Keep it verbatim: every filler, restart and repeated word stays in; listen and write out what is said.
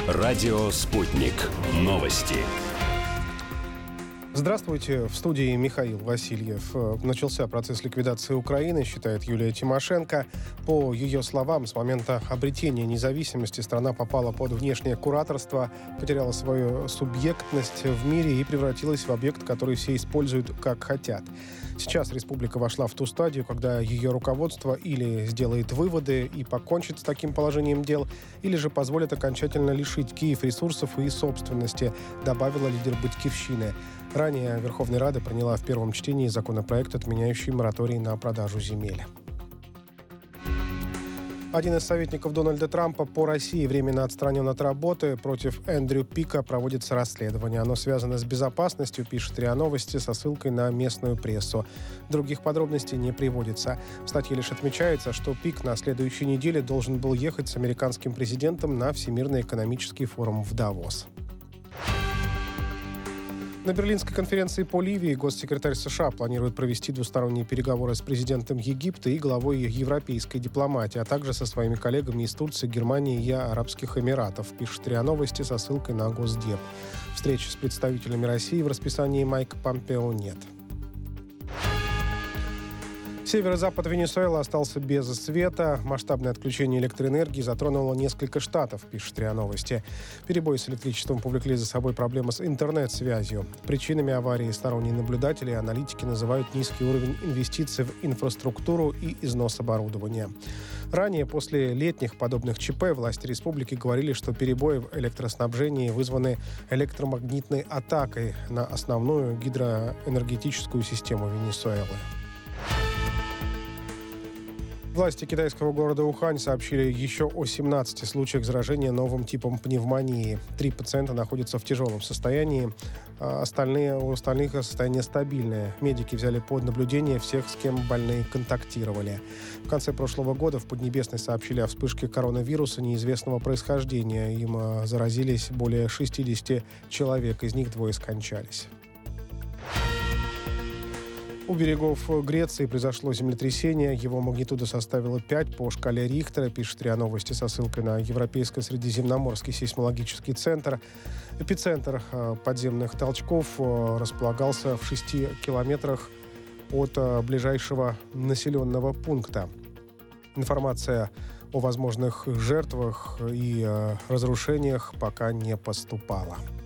Радио «Спутник». Новости. Здравствуйте. В студии Михаил Васильев. Начался процесс ликвидации Украины, считает Юлия Тимошенко. По ее словам, с момента обретения независимости страна попала под внешнее кураторство, потеряла свою субъектность в мире и превратилась в объект, который все используют как хотят. Сейчас республика вошла в ту стадию, когда ее руководство или сделает выводы и покончит с таким положением дел, или же позволит окончательно лишить Киев ресурсов и собственности, добавила лидер «Батькивщины». Ранее Верховная Рада приняла в первом чтении законопроект, отменяющий мораторий на продажу земель. Один из советников Дональда Трампа по России временно отстранен от работы. Против Эндрю Пика проводится расследование. Оно связано с безопасностью, пишет РИА Новости со ссылкой на местную прессу. Других подробностей не приводится. В статье лишь отмечается, что Пик на следующей неделе должен был ехать с американским президентом на Всемирный экономический форум в Давос. На Берлинской конференции по Ливии госсекретарь США планирует провести двусторонние переговоры с президентом Египта и главой европейской дипломатии, а также со своими коллегами из Турции, Германии и Арабских Эмиратов, пишет РИА Новости со ссылкой на Госдеп. Встречи с представителями России в расписании Майка Помпео нет. Северо-запад Венесуэлы остался без света. Масштабное отключение электроэнергии затронуло несколько штатов, пишет РИА Новости. Перебои с электричеством повлекли за собой проблемы с интернет-связью. Причинами аварии сторонние наблюдатели и аналитики называют низкий уровень инвестиций в инфраструктуру и износ оборудования. Ранее, после летних подобных ЧП, власти республики говорили, что перебои в электроснабжении вызваны электромагнитной атакой на основную гидроэнергетическую систему Венесуэлы. Власти китайского города Ухань сообщили еще о семнадцати случаях заражения новым типом пневмонии. Три пациента находятся в тяжелом состоянии, а остальные, у остальных состояние стабильное. Медики взяли под наблюдение всех, с кем больные контактировали. В конце прошлого года в Поднебесной сообщили о вспышке коронавируса неизвестного происхождения. Им заразились более шестидесяти человек, из них двое скончались. У берегов Греции произошло землетрясение. Его магнитуда составила пять по шкале Рихтера, пишет РИА Новости со ссылкой на Европейско-Средиземноморский сейсмологический центр. Эпицентр подземных толчков располагался в шести километрах от ближайшего населенного пункта. Информация о возможных жертвах и разрушениях пока не поступала.